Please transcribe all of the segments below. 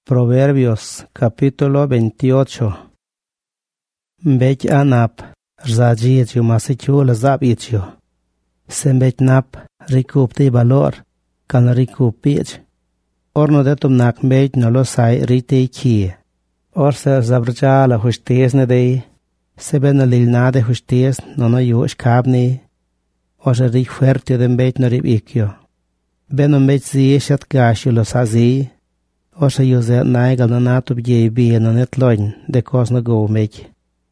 Proverbios capítulo 28. Mbech anap, rzajietio masichul zabietio. Sembech nap, rikupti valor, kan rikupich. Orno detum nak mbech no lo sai rite kie. Orse zabrjala hustes dei, seben lil nade hustes no yush kabni. Orse rik fuertio de mbech no ribikio. Beno mbech zieshat gasio lo sazi. Orse Jose naigal na natub jei bie no net loin de kos na go mech.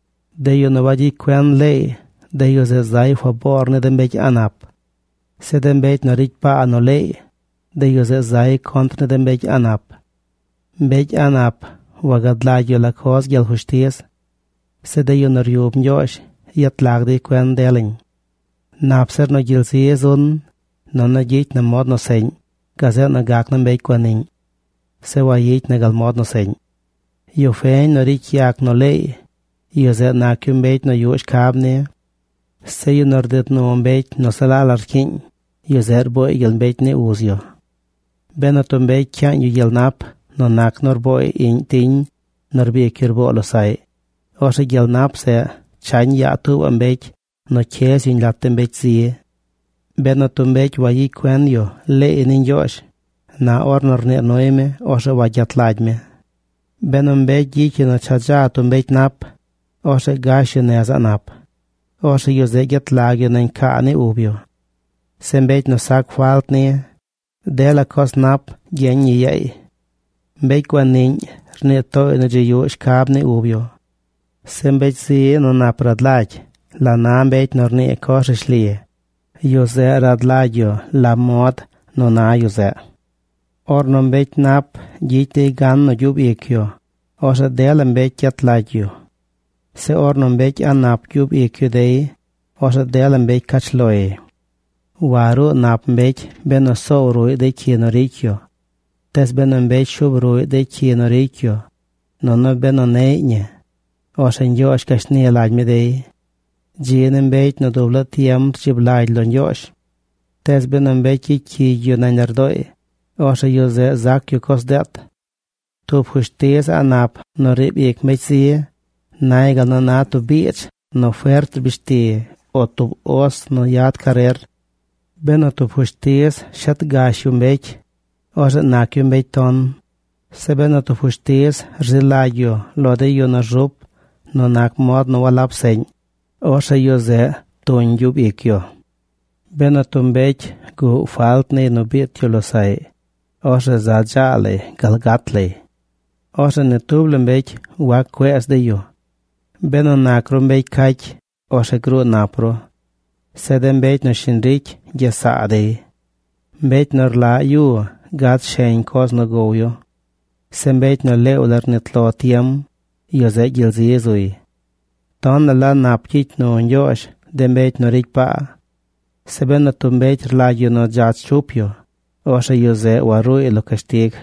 De yo no vadi quen lei, de Jose zai fa borne de mbech anap. Se de mbech no rik pa no lei, de Jose zai kontre de mbech anap. Mbech anap, wagad lagyo la kos gel hustes, se de yo no riub njosh, yat lag di quen deling. Napser no gil siezun, no na jit na mod no sen, gazet na gak na mbech kwaning. Se wa yit negal mod no sen. Yo fein no rik yak no lei, yo zet na kumbeit no yush kabne. Se yo nordit no mbeit no salalar king, yo zet boi gil mbeit ne uzyo. Bena to mbeit kyan yu gil nap, no nak nor boi in ting, nor bi kirbo lo sai. Ose gil nap se, chan ya tu mbeit, no ches yun latte mbeit zie. Bena to mbeit wa yi quen yo, lei in josh. Na ornor ne noime, ose wajat lajme. Beno mbech jiki no chajato mbech nap, ose gashi neza nap. Ose Jose get lagyo na inkani ubyo. Se mbech no sak falt ne, dela kos nap, genyi yei. Mbech kwa nin, rne to ino jiyo shkab ne ubyo. Se mbech zi no nap radlaj, la na mbech no rne kos shlie. Jose radlajyo, la mod no na Jose. Orno mbech nap, jite gan no jub ikyo, ose dela mbech yat lagyo. Se orno mbech anap jub ikyo dei, ose dela mbech kachloe. Waru nap mbech beno so rui de kino rikyo. Tes beno mbech shub rui de kino rikyo, no beno neinye. Ose njosh kashni lajme dei. Jine mbech no dubla tiam chib laj lo njosh. Tes beno mbech ikyo na nardoi. Ose Jose zakyo kos det. Tup hustes anap no rib ik mechzie, naigal no natu bich, no fuert bishti, o tup os no yad karer. Beno tup hustes shat gashu mech, ose nakyo mech ton. Se beno tup hustes rzilagyo lode yo no rup, no nak mod no walap sen. Ose Jose ton jub ikyo. Beno tup mech gu faltne no bityo lo sai. Ose zajale galgatle. Ose ne tuble mbech wak kwes de yo. Beno nakro mbech kach, ose gru napro. Sede mbech no shinrik jesade. Mbech nor la yu gat shen kos no goyo. Se mbech no leular netlo tiam, Jose gilzizui. Ton la napchich no njosh, de mbech no rik pa. Se beno tu mbech la yu no jat chupyo. Ose Jose warui lo kastig.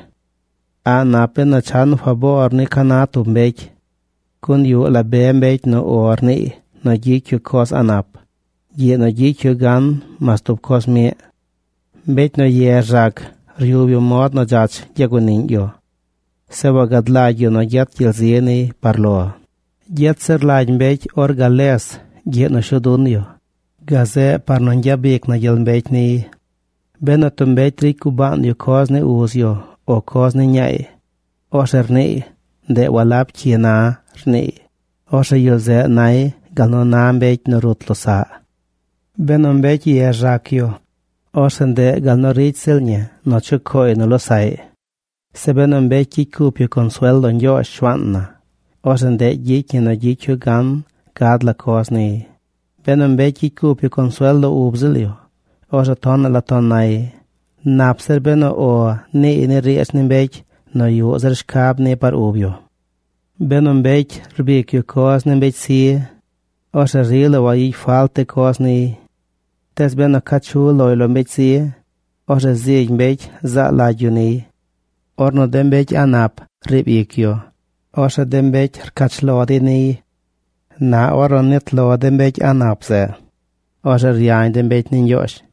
A nape no chan favor ni kanatu mbech. Kun yu la be mbech no orni, no jikyo kos anap. Ye no jikyo gan, mastup kos me. Mbech no ye rak, riubyo mod no jach jagunin yo. Se wagad laj yo no jet jilzieni parlo. Jet ser laj mbech or gales, je no shudun yo. Gaze par non jabik na jel mbech ni. Beno to mbech riku ban yo kos ne uzyo, o kos ne nyai. Ose rni, de walap kiena rni. Ose Jose nai, gal no na mbech no rutlo sa. Beno mbech ye rakyo. Ose de gal no rit silnye, no chukoi no lo sai. Se beno mbech kikupyo consuelo njo shwanna. Ose de jikye no jikyo gan, gad la kos ni. Beno mbech kikupyo consuelo ubzilyo. Ose ton la ton nai. Napser beno o ne ine riech ni mbech, no yu zer shkab ne par ubyo. Beno mbech rbikyo kos ni mbech si. Ose rilo wa yi falte kos ni. Tes beno kachu loilo mbech si. Ose zig mbech za lagyo ni. Orno de mbech anap ribikyo. Ose de mbech rkach lodi ni. Na oro net lodi mbech anap se. Ose riain de mbech ni njosh.